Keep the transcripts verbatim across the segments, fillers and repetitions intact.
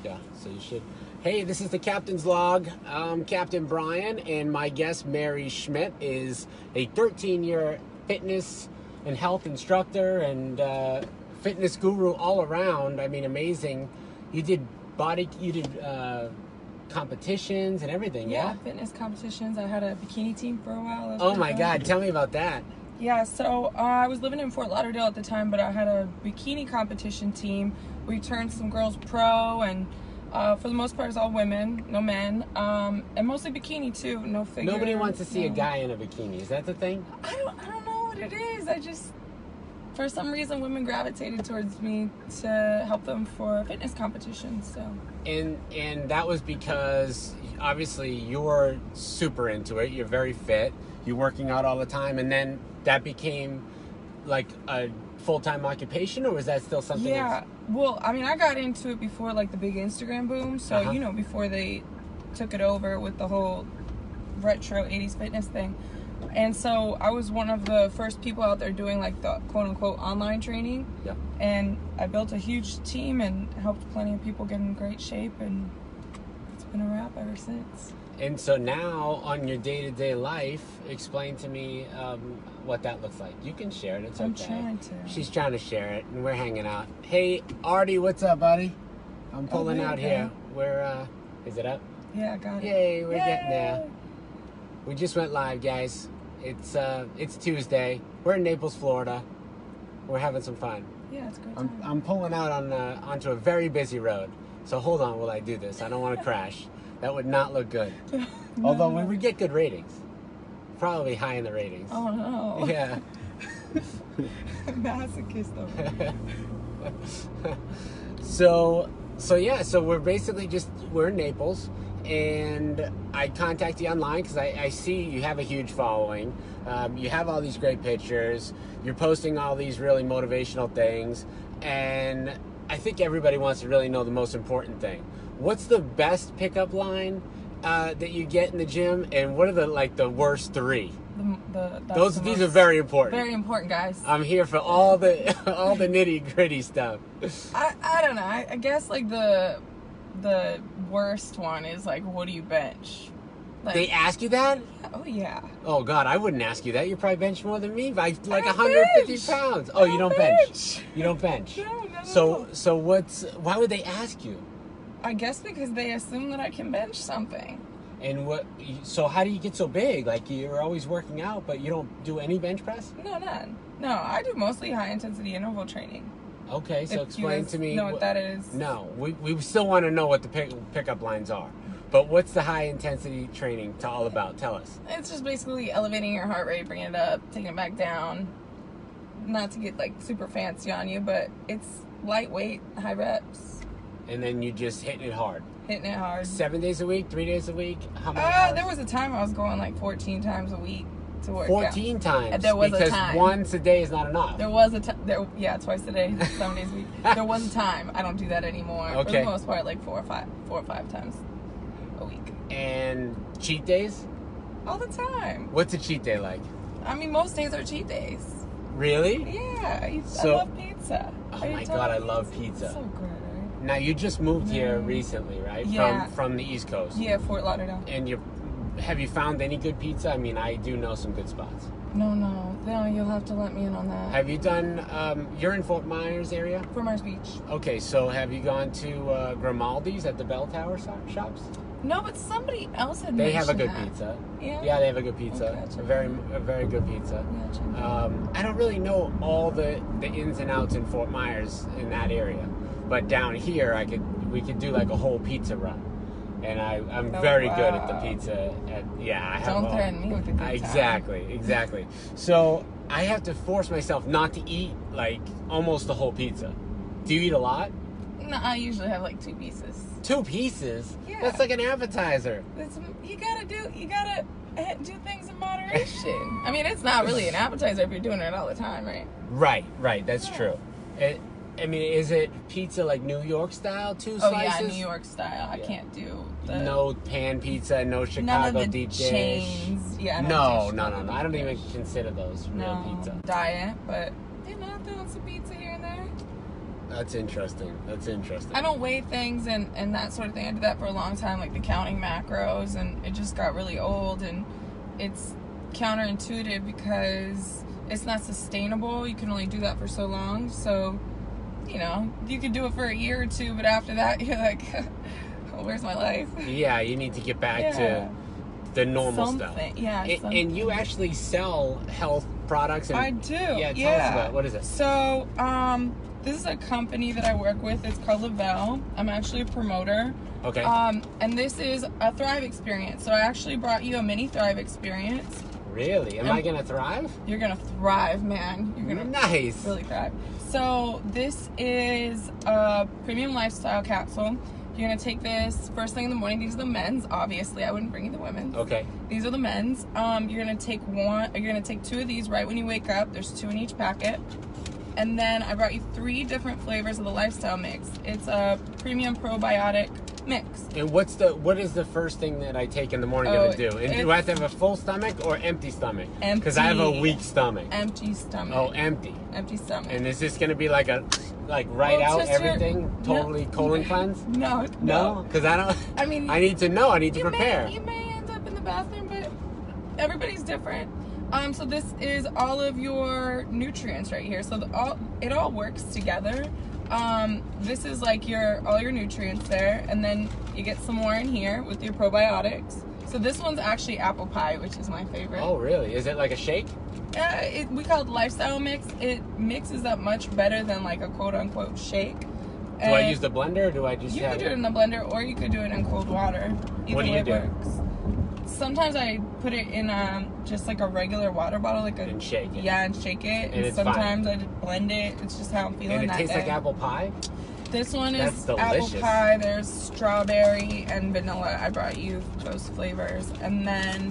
go. So you should. Hey, this is the Captain's Log. I'm Captain Brian, and my guest, Mary Schmidt, is a thirteen-year fitness and health instructor and uh, fitness guru all around. I mean, amazing. You did body, you did uh, competitions and everything, yeah? Yeah, fitness competitions. I had a bikini team for a while. Oh my God, tell me about that. Yeah, so uh, I was living in Fort Lauderdale at the time, but I had a bikini competition team. We turned some girls pro, and uh, for the most part, it's all women, no men, um, and mostly bikini too, no figure. Nobody wants to see no. a guy in a bikini. Is that the thing? I don't, I don't know what it is. I just, for some reason, women gravitated towards me to help them for fitness competitions. So. And and that was because obviously you're super into it. You're very fit. You're working out all the time, and then that became like a full-time occupation, or was that still something? Yeah. Well, I mean, I got into it before like the big Instagram boom. So Uh-huh. you know, before they took it over with the whole retro eighties fitness thing. And so I was one of the first people out there doing like the quote-unquote online training. Yeah. And I built a huge team and helped plenty of people get in great shape, and it's been a wrap ever since. And so now, on your day-to-day life, explain to me um, what that looks like. You can share it. It's I'm okay. trying to. She's trying to share it, and we're hanging out. Hey, Artie, what's up, buddy? I'm pulling there out you here. We're, uh, is it up? Yeah, I got it. Yay, we're Yay! getting there. We just went live, guys. It's uh, it's Tuesday. We're in Naples, Florida. We're having some fun. Yeah, it's a good I'm, time. I'm pulling out on uh, onto a very busy road. So hold on while I do this. I don't want to crash. That would not look good. No. Although we would get good ratings. Probably high in the ratings. Oh no. Yeah. Masochist over here. so so yeah, so we're basically just we're in Naples, and I contact you online because I, I see you have a huge following. Um, you have all these great pictures. You're posting all these really motivational things, and I think everybody wants to really know the most important thing. What's the best pickup line uh, that you get in the gym, and what are the like the worst three? The, the, that's Those the these most- are very important. very important, guys. I'm here for all the all the nitty gritty stuff. I, I don't know. I, I guess like the the worst one is like, what do you bench? Like, They ask you that? oh yeah. Oh God, I wouldn't ask you that. You probably bench more than me by like don't one hundred fifty bench. pounds. Oh, I you don't don't bench. bench. You don't bench. No, no, no, So no. so what's why would they ask you? I guess because they assume that I can bench something. And what? So how do you get so big? Like you're always working out, but you don't do any bench press? No, none. No, I do mostly high intensity interval training. Okay, so If you explain guys to me. know what wh- that is. No, we we still want to know what the pick, pickup lines are. But what's the high intensity training to all about? Tell us. It's just basically elevating your heart rate, bringing it up, taking it back down. Not to get like super fancy on you, but it's lightweight, high reps, And then you just hitting it hard. hitting it hard. Seven days a week, three days a week. How many Uh, hours? there was a time I was going like fourteen times a week to work Fourteen out. times. There was a because time. once a day is not enough. There was a time. There, yeah, twice a day, seven days a week. There was a time. I don't do that anymore. For Okay. the most part, like four or five, four or five times a week. And cheat days? All the time. What's a cheat day like? I mean, most days are cheat days. Really? Yeah, I, So- I love pizza. Oh Are you my telling God, I me? love pizza. It's so good, right? Now you just moved here Yeah. recently, right? Yeah. From from the East Coast. Yeah, Fort Lauderdale. And you have you found any good pizza? I mean, I do know some good spots. No, no, no. You'll have to let me in on that. Have you done? Um, you're in Fort Myers area. Fort Myers Beach. Okay, so have you gone to uh, Grimaldi's at the Bell Tower so- shops? No, but somebody else had They have a mentioned good that. pizza. Yeah. Yeah, they have a good pizza. Okay, I'll check a very it a very good pizza. Yeah, check it out. Um, I don't really know all the, the ins and outs in Fort Myers in that area, but down here I could we could do like a whole pizza run, and I I'm Oh, very good at the wow. pizza. At, yeah, I have Don't all- threaten me with a good time. Exactly, exactly. So I have to force myself not to eat like almost the whole pizza. Do you eat a lot? No, I usually have like two pieces. Two pieces? Yeah. That's like an appetizer. It's, you gotta do, you gotta eh, do things in moderation. I mean, it's not really an appetizer if you're doing it all the time, right? Right, right. That's Yeah. true. It, I mean, is it pizza like New York style, two Oh slices? yeah, New York style. I Yeah. can't do the No pan pizza, no none Chicago of the deep dish. chains. Yeah, I don't No, do no, Chicago no, no. I deep don't even dish. consider those real no pizza. diet, but you know, throwing some pizza here and there. That's interesting. That's interesting. I don't weigh things and, and that sort of thing. I did that for a long time, like the counting macros, and it just got really old, and it's counterintuitive because it's not sustainable. You can only do that for so long. So, you know, you could do it for a year or two, but after that, you're like, well, where's my life? Yeah, you need to get back Yeah. to the normal Something. stuff. Yeah. And, something. and you actually sell health products. And, I do. Yeah, tell yeah. us about it. What is it? So, um, this is a company that I work with. It's called Lavelle. I'm actually a promoter. Okay. Um, and this is a Thrive experience. So I actually brought you a mini Thrive experience. Really? Am Um, I gonna thrive? You're gonna thrive, man. You're gonna Nice. really thrive. So this is a premium lifestyle capsule. You're gonna take this first thing in the morning. These are the men's. Obviously, I wouldn't bring you the women's. Okay. These are the men's. Um, you're gonna take one. You're gonna take two of these right when you wake up. There's two in each packet. And then I brought you three different flavors of the lifestyle mix. It's a premium probiotic mix. And what's the what is the first thing that I take in the morning Oh, gonna do? And do I have to have a full stomach or empty stomach? Because I have a Empty. weak stomach. Empty stomach. Oh, empty. Empty stomach. And is this gonna be like a like write Well, out it's just your- everything? no. Totally colon cleanse? No, No, no. because I don't. I mean, I need to know. I need to you prepare. may you may end up in the bathroom, but everybody's different. Um, so this is all of your nutrients right here. So the, all it all works together. Um, this is like your all your nutrients there, and then you get some more in here with your probiotics. So this one's actually apple pie, which is my favorite. Oh, really? Is it like a shake? Uh, it, we call it lifestyle mix. It mixes up much better than like a quote unquote shake. Do I use the blender or do I just You have could do it in the blender, or you could do it in cold water. Either What do way you do? works. Sometimes I put it in um, just like a regular water bottle, like a And shake it. yeah, and shake it. And And, it's sometimes I just blend it. It's just how I'm feeling And it that tastes day. like apple pie? This one That's is delicious. apple pie. There's strawberry and vanilla. I brought you those flavors, and then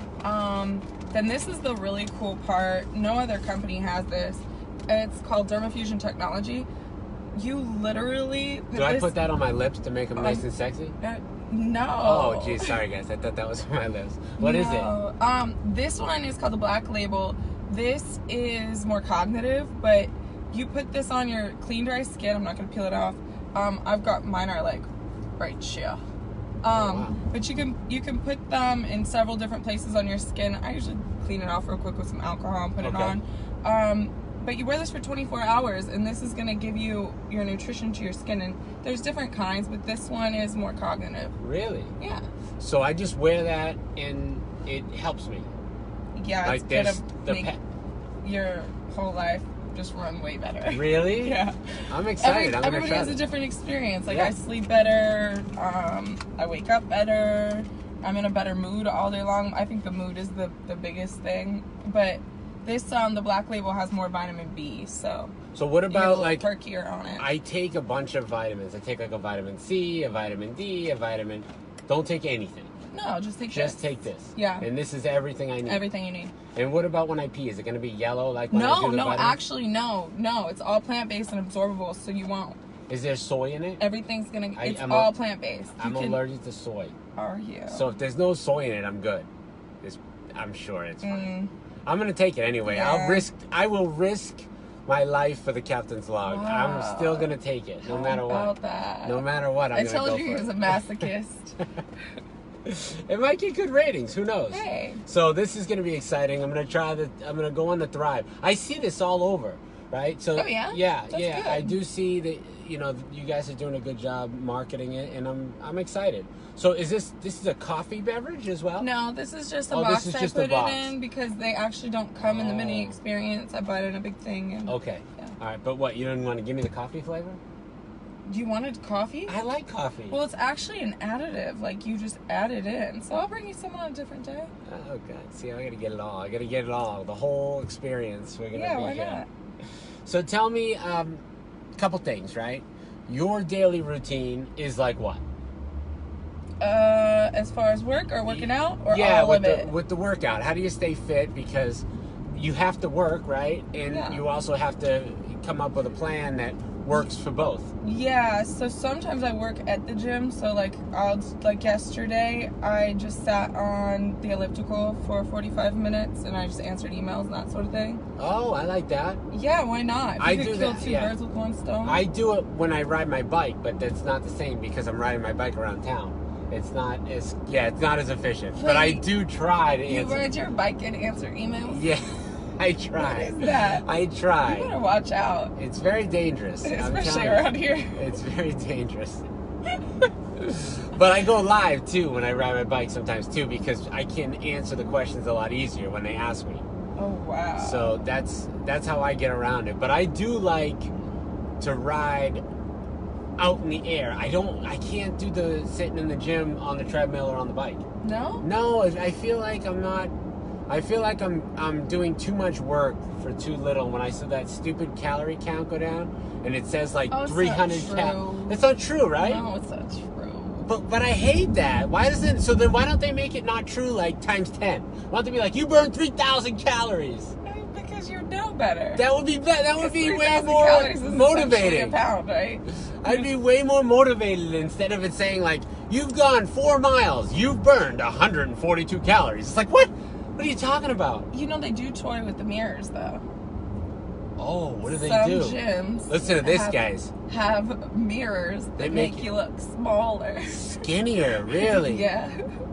um, then this is the really cool part. No other company has this. It's called Dermafusion Technology. You literally put Do I this, put that on my lips to make them nice Um, and sexy? uh, no. Oh, geez, sorry guys. I thought that was on my lips. What is it? No. Um, this one is called the Black Label. This is more cognitive, but you put this on your clean, dry skin. I'm not gonna peel it off. Um, I've got mine are like right here. Um, Oh, wow. but you can you can put them in several different places on your skin. I usually clean it off real quick with some alcohol and put Okay. it on. Um, but you wear this for twenty-four hours, and this is gonna give you your nutrition to your skin. And there's different kinds, but this one is more cognitive. Really? Yeah. So I just wear that and it helps me. Yeah, Like it's this, gonna the make pe- your whole life just run way better. Really? Yeah. I'm excited. Every, I'm gonna everybody try has a this. different experience. Like Yeah. I sleep better, um, I wake up better, I'm in a better mood all day long. I think the mood is the, the biggest thing. But this um the Black Label has more vitamin B, so So what you get a about little like perkier on it. I take a bunch of vitamins. I take like a vitamin C, a vitamin D, a vitamin. Don't take anything. no, just take Just this. take this. Yeah. And this is everything I need. Everything you need. And what about when I pee? Is it going to be yellow like when I No, do the no, vitamin? actually no. No, it's all plant based and absorbable, so you won't. Is there soy in it? Everything's gonna I- it's I'm all a- plant based. I'm allergic to soy. Are you? So if there's no soy in it, I'm good. It's, I'm sure it's fine. Mm. I'm going to take it anyway. I'll Yeah. risk, I will risk my life for the captain's log. Wow. I'm still going to take it no How matter about what. that? No matter what, I'm I going to go told you he for was a it. masochist. It might get good ratings. Who knows? Hey. So this is going to be exciting. I'm going to try the. I'm going to go on the Thrive. I see this all over, right? So Oh, yeah? yeah, That's yeah. good. I do see that. You know, you guys are doing a good job marketing it, and I'm I'm excited. So is this this is a coffee beverage as well? No, this is just a Oh, this box is I just a put box. it in because they actually don't come in the mini Oh. experience. I bought it in a big thing. And Okay. Yeah. All right, but what? You didn't want to give me the coffee flavor? Do you wanted coffee? I like coffee. Well, it's actually an additive. Like you just add it in. So I'll bring you some on a different day. Oh god. See, I gotta get it all. I gotta get it all. The whole experience. We're gonna Yeah, be why here. not? So tell me um, a couple things, right? Your daily routine is like what? Uh, as far as work or working out or yeah, all with of the it. with the workout. How do you stay fit? Because you have to work, right? And Yeah. you also have to come up with a plan that works for both. Yeah, so sometimes I work at the gym. So like I'll like yesterday, I just sat on the elliptical for forty-five minutes and I just answered emails and that sort of thing. Oh, I like that. Yeah, why not? If I you do could kill that, two yeah. birds with one stone. I do it when I ride my bike, but that's not the same because I'm riding my bike around town. It's not as yeah, it's not as efficient. Wait, but I do try to you answer. ride your bike and answer emails? Yeah, I try. What is that? I You try. better watch out. It's very dangerous. I'm Especially telling you. around here. It's very dangerous. But I go live too when I ride my bike sometimes too because I can answer the questions a lot easier when they ask me. Oh wow. So that's that's how I get around it. But I do like to ride out in the air. I don't I can't do the sitting in the gym on the treadmill or on the bike. No? No, I feel like I'm not I feel like I'm I'm doing too much work for too little. When I saw that stupid calorie count go down and it says like Oh, it's not three hundred true. cal. It's not true, right? No, it's not true. But but I hate that. Why doesn't so then why don't they make it not true like times ten? Why don't they be like you burned three thousand calories? Because you know better. That would be be- that would be Because way three thousand more calories is essentially motivating. a pound, right? I'd be way more motivated instead of it saying like you've gone four miles, you've burned one hundred forty-two calories. It's like what? What are you talking about? You know they do toy with the mirrors though. Oh, what do they Some do? gyms Listen to this, have, guys. have mirrors that They make, make you look smaller. Skinnier, really? Yeah.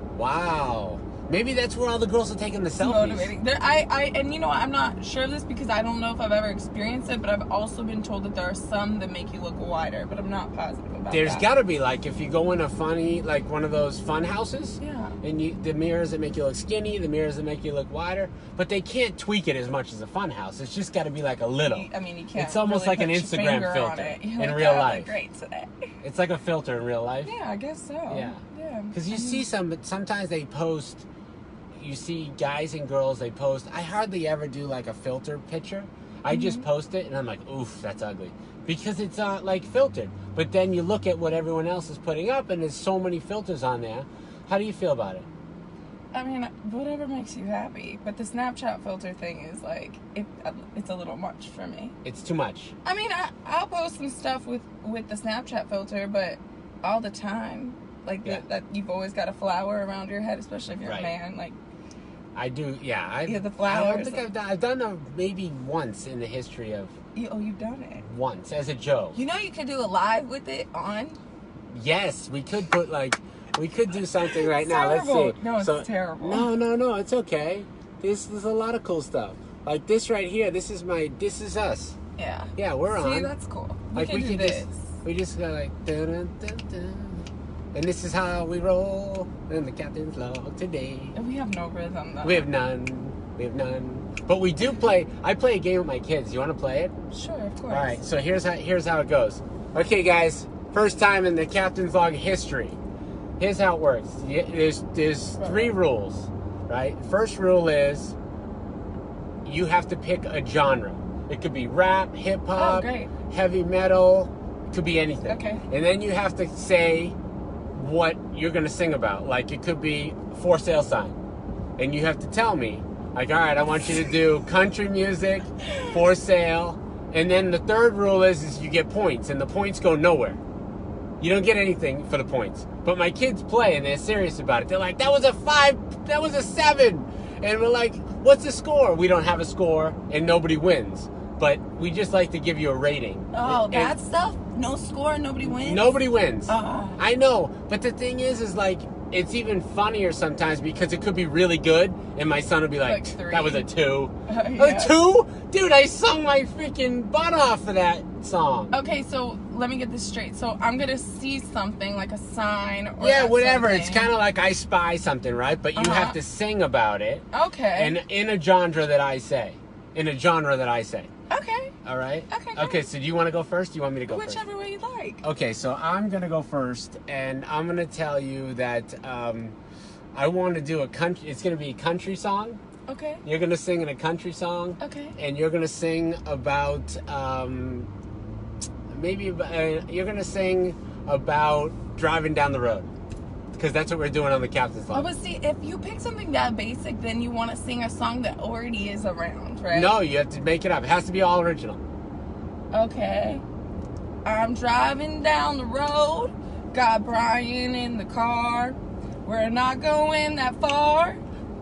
Wow. Maybe that's where all the girls are taking the It's selfies. motivating. There, I, I, and you know, what, I'm not sure of this because I don't know if I've ever experienced it, but I've also been told that there are some that make you look wider, but I'm not positive about There's that. got to be like if you go in a funny like one of those fun houses. Yeah. And you, the mirrors that make you look skinny, the mirrors that make you look wider, but they can't tweak it as much as a fun house. It's just got to be like a little. You- I mean, you can't. It's almost really like an put your Instagram finger on filter it. You're in like, real "Oh, I look life." Great today. It's like a filter in real life. Yeah, I guess so. Yeah. Yeah. Because you I mean, see some, but sometimes they post. You see guys and girls they post. I hardly ever do like a filter picture. I just Mm-hmm. post it and I'm like, oof, that's ugly. Because it's not like filtered. But then you look at what everyone else is putting up and there's so many filters on there. How do you feel about it? I mean, whatever makes you happy. But the Snapchat filter thing is like, it, it's a little much for me. It's too much. I mean, I, I'll post some stuff with, with the Snapchat filter, but all the time, like Yeah. the, that you've always got a flower around your head, especially if you're Right. a man. Like, I do, yeah. I, Yeah, the I don't flowers. think I've done, I've done a, maybe once in the history of you, oh, you've done it. once as a joke. You know, you could do a live with it on. Yes, we could put like, we could do something right It's now. Let's terrible. see. No, it's terrible. No, no, no, it's okay. This there's a lot of cool stuff. Like this right here. This is my. This is us. Yeah. Yeah, we're See, on. that's cool. We Like can we do can this. just, we just go like, dun, dun, dun, dun. And this is how we roll in the captain's log today. And we have no rhythm though. We have none. We have none. But we do play. I play a game with my kids. You want to play it? Sure, of course. All right. So here's how here's how it goes. Okay, guys. First time in the captain's log history. Here's how it works. Y- There's there's three rules, right? First rule is you have to pick a genre. It could be rap, hip Oh, hop, great. heavy metal. It could be anything. Okay. And then you have to say what you're gonna sing about. Like it could be for sale sign, and you have to tell me. Like, all right, I want you to do country music, for sale, and then the third rule is is you get points, and the points go nowhere. You don't get anything for the points. But my kids play and they're serious about it. They're like, that was a five, that was a seven. And we're like, what's the score? We don't have a score and nobody wins. But we just like to give you a rating. Oh, And that stuff? No score, nobody wins? Nobody wins. Oh. I know. But the thing is, is like, it's even funnier sometimes because it could be really good and my son will be like, Like three. that was a two. Uh, yeah. A two? Dude, I sung my freaking butt off for that song. Okay, so let me get this straight. So I'm gonna see something like a sign or Yeah, whatever. It's something. kind of like I spy something, right? But you Uh-huh. have to sing about it, Okay. and in a genre that I say, in a genre that I say. okay. All right. Okay, Okay. great. So do you want to go first? Do you want me to go Whichever way you like. first? Okay. So I'm gonna go first, and I'm gonna tell you that um, I want to do a country. It's gonna be a country song. Okay. You're gonna sing in a country song, Okay. and you're gonna sing about um, maybe uh, you're gonna sing about driving down the road. Because that's what we're doing on the Captain's Oh, Log. but see, if you pick something that basic, then you want to sing a song that already is around, right? No, you have to make it up. It has to be all original. Okay. I'm driving down the road, got Brian in the car. We're not going that far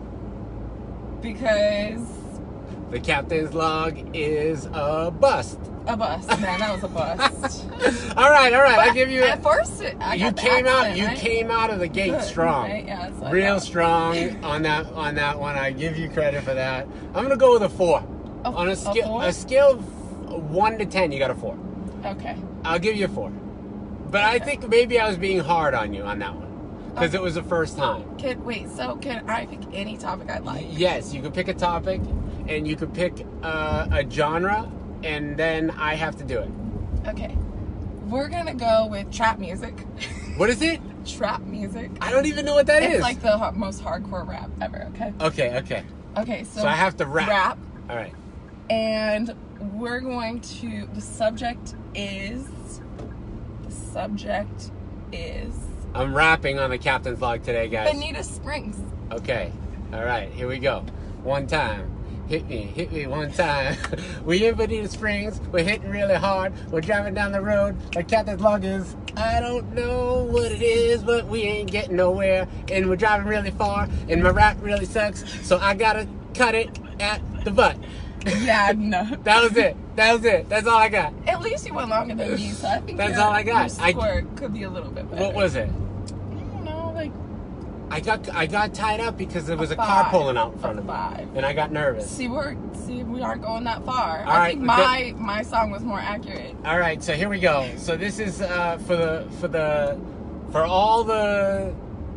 because the captain's log is a bust. A bust, man. That was a bust. all right, all right. But I give you. At first, I you got the came accent, out. You right? came out of the gate Good, strong. right? Yeah, that's what I Real thought. strong on that on that one. I give you credit for that. I'm gonna go with a four. A- on a a scale four? a scale of one to ten, you got a four. Okay. I'll give you a four. But I Okay. think maybe I was being hard on you on that one because Okay. it was the first time. Can wait. So can I pick any topic I like? Yes, you could pick a topic, and you could pick uh, a genre, and then I have to do it. Okay. We're gonna go with trap music. What is it? Trap music. I don't even know what that is. It's like the ho- most hardcore rap ever. Okay. Okay, okay. Okay. So, So I have to rap. rap, All right. and we're going to. The subject is. The subject is I'm rapping on the captain's log today, guys. Bonita Springs. Okay. All right. Here we go. One time. Hit me. Hit me one time. We in Bonita Springs. We're hitting really hard. We're driving down the road. The captain's log is. I don't know what it is, but we ain't getting nowhere. And we're driving really far. And my rap really sucks. So I gotta cut it at the butt. Yeah, no. That was it. That was it. That's all I got. At least you went longer than me, so I think That's your, all I got. Your I- score could be a little bit better. What was it? I don't know, like I got I got tied up because there was a, a car five. pulling out in front A of me, five. and I got nervous. see we're see we aren't going that far. All I right, think we my my song was more accurate. All right, so here we go. So this is uh, for the for the for all the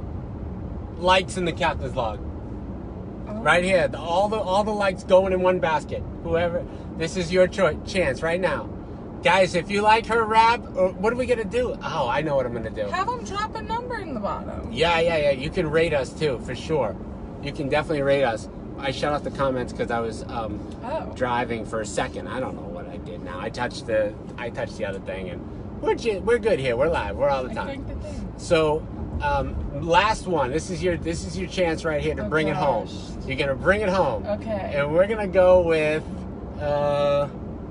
likes in the captain's log. Oh. Right here, the, all the all the likes going in one basket. Whoever, this is your choice, chance right now, guys. If you like her rap, or what are we gonna do? Oh, I know what I'm gonna do. Have them drop a number in the bottom. Yeah, yeah, yeah. You can rate us too, for sure. You can definitely rate us. I shut off the comments because I was um, Oh. driving for a second. I don't know what I did now. I touched the I touched the other thing, and we're j- we're good here. We're live. We're all the I time. think the thing. So, um, last one. This is your this is your chance right here to Oh, bring it home. gosh. You're gonna bring it home. Okay. And we're gonna go with. Uh,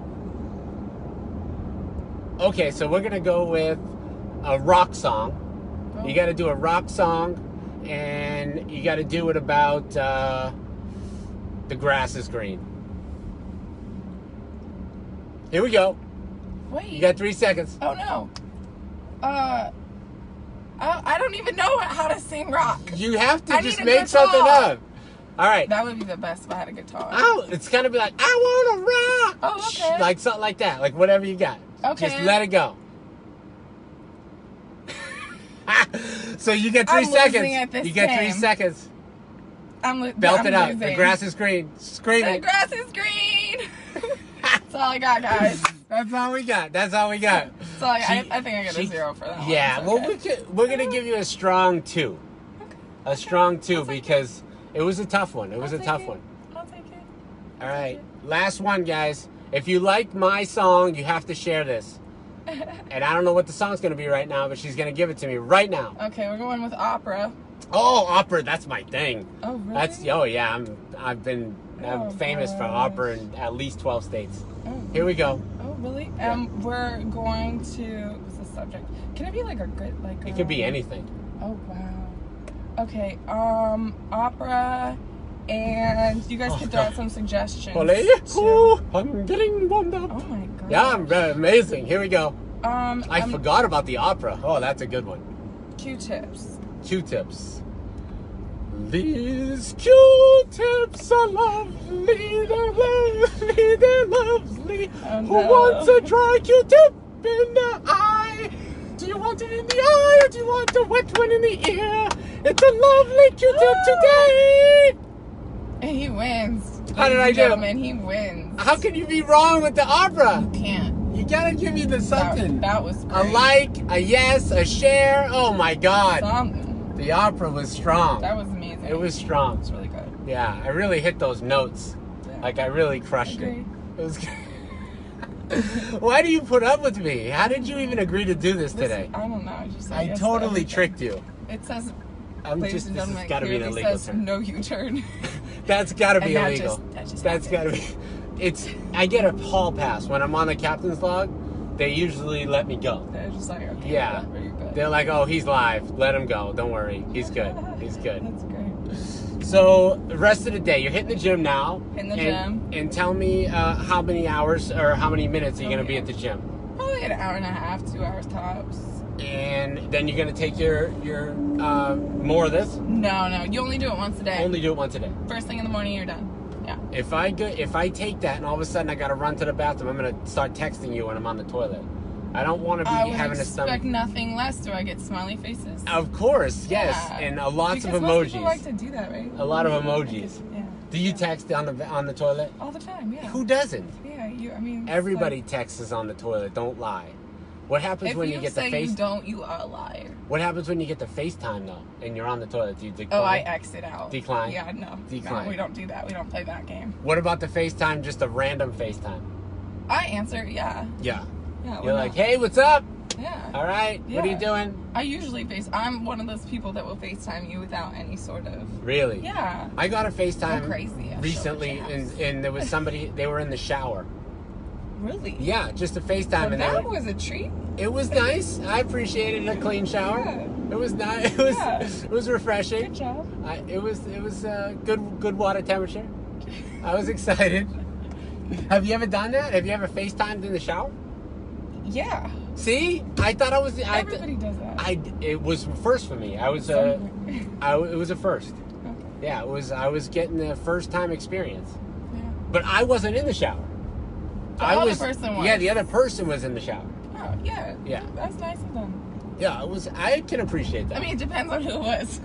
okay, so we're gonna go with a rock song. Oh. You got to do a rock song, and you got to do it about uh, the grass is green. Here we go. Wait. You got three seconds. Oh no. Uh. I, I don't even know how to sing rock. You have to I just need a make something guitar. up. All right. That would be the best if I had a guitar. Oh, it's gonna be like I want to rock. Oh, okay. Like something like that. Like whatever you got. Okay. Just let it go. So you get three I'm losing seconds. at this You get three game. seconds. I'm li- Belt I'm it out. losing. The grass is green. Scream The it. grass is green. That's all I got, guys. That's all we got. That's all we got. So I, She- I, I think I get she- a zero for that one. Yeah, It's well, okay. we could, we're gonna give you a strong two, Okay. a strong 2 I'll take because it was a tough one. It was I'll a take tough it. one. I'll take it. All right, last one, guys. If you like my song, you have to share this. And I don't know what the song's gonna be right now, but she's gonna give it to me right now. Okay, we're going with opera. Oh, opera, that's my thing. Oh, really? That's oh yeah, I'm I've been I'm Oh, famous for gosh. opera in at least twelve states. Oh, Here we go. oh really? Yeah. Um, we're going to. What's the subject? Can it be like a good like? It could be um, anything. Oh wow. Okay. Um, opera, and you guys Oh, can throw out God. some suggestions. Olé, too. ooh, I'm getting warmed up. Oh my god. Yeah, I'm uh, amazing. Here we go. Um, I um, forgot about the opera. Oh, that's a good one. Q-tips. Q-tips. These Q-tips are lovely, they're lovely, they're lovely. Oh, Who no. wants a dry Q-tip in the eye? Do you want it in the eye or do you want a wet one in the ear? It's a lovely Q-tip today. And he wins. How did Ladies I and do? Gentlemen, he wins. How can you be wrong with the opera? You can't. You gotta give me the something. That, that was A great. like, a yes, a share. Oh my God. Something. The opera was strong. That was amazing. It was strong. It's really good. Yeah, I really hit those notes. Yeah. Like I really crushed Agreed. it. It was. Why do you put up with me? How did you even agree to do this This- today? I don't know. I just said I yes to totally everything. tricked you. It says, I'm ladies just. and This gentlemen, has got to be an clearly illegal says term. no U-turn. That's got to be And that illegal. just- that just That's got to happened. be. It's. I get a hall pass when I'm on the captain's log. they usually let me go. They're just like, okay, Yeah. whatever, you're good. They're like, oh, he's live. Let him go. Don't worry. He's good. He's good. That's great. So the rest of the day, you're hitting the gym now. Hitting the and, gym. And tell me uh, how many hours or how many minutes are you Oh, going to be yeah. at the gym? Probably an hour and a half, two hours tops. And then you're going to take your, your uh, more of this? No, no, you only do it once a day. Only do it once a day. First thing in the morning, you're done. Yeah. If I go, if I take that and all of a sudden I got to run to the bathroom, I'm going to start texting you when I'm on the toilet. I don't want to be I would having a expect stomach. nothing less. Do I get smiley faces? Of course, yes, Yeah. and uh, lots because of most people emojis. like to do that, right? A lot of emojis. Yeah. Do you Yeah. text on the on the toilet? All the time, yeah. Who doesn't? Yeah, you. I mean, it's Everybody like, texts on the toilet. Don't lie. What happens if when you, you get say the face? you don't, you are a liar. What happens when you get the FaceTime though, and you're on the toilet? Do you decline? Oh, I exit out. Decline? Yeah, no. Decline. No, we don't do that. We don't play that game. What about the FaceTime? Just a random FaceTime? I answer, yeah. Yeah. Yeah. why You're like, not? hey, what's up? Yeah. All right. What are you Yeah. doing? I usually face. I'm one of those people that will FaceTime you without any sort of. Really? Yeah. I got a FaceTime Go crazy. I recently, show and, jabs. and there was somebody. They were in the shower. Really? Yeah, just a FaceTime, So and they that were, was a treat. it was nice. I appreciated a clean shower. Yeah. It was nice. It was Yeah. it was refreshing. Good job. I, it was it was uh, good good water temperature. I was excited. Have you ever done that? Have you ever FaceTimed in the shower? Yeah. See, I thought I was. I, th- Everybody does that. I it was first for me. I was uh, Somewhere. I it was a first. Okay. Yeah, it was. I was getting the first time experience, Yeah. but I wasn't in the shower. The I other was. person was. Yeah, the other person was in the shower. Oh, yeah. Yeah. That's nice of them. Yeah, it was. I can appreciate that. I mean, it depends on who it was.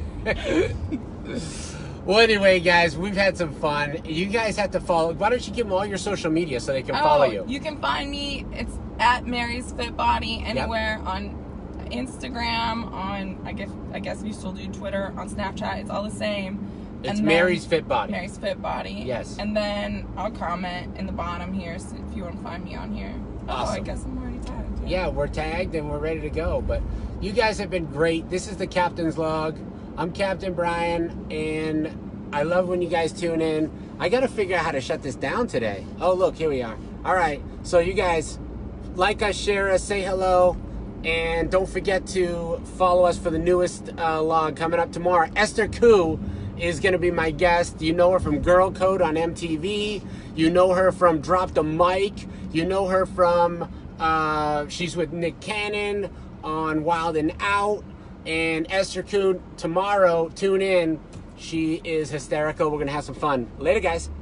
Well, anyway, guys, we've had some fun. You guys have to follow. Why don't you give them all your social media so they can follow Oh, you? You can find me. It's at Mary's Fit Body anywhere on Instagram. On I guess I guess you still do Twitter, on Snapchat. It's all the same. It's And then- Mary's Fit Body. Mary's Fit Body. Yes. And then I'll comment in the bottom here so if you want to find me on here. Oh, I Awesome. guess I'm already tagged. Yeah, we're tagged and we're ready to go. But you guys have been great. This is the Captain's Log. I'm Captain Brian, and I love when you guys tune in. I got to figure out how to shut this down today. Oh, look, here we are. All right, so you guys like us, share us, say hello, and don't forget to follow us for the newest uh, log coming up tomorrow. Esther Koo is going to be my guest. You know her from Girl Code on M T V. You know her from Drop the Mic. You know her from, uh, she's with Nick Cannon on Wild and Out. And Esther Koo tomorrow, tune in. She is hysterical. We're going to have some fun. Later, guys.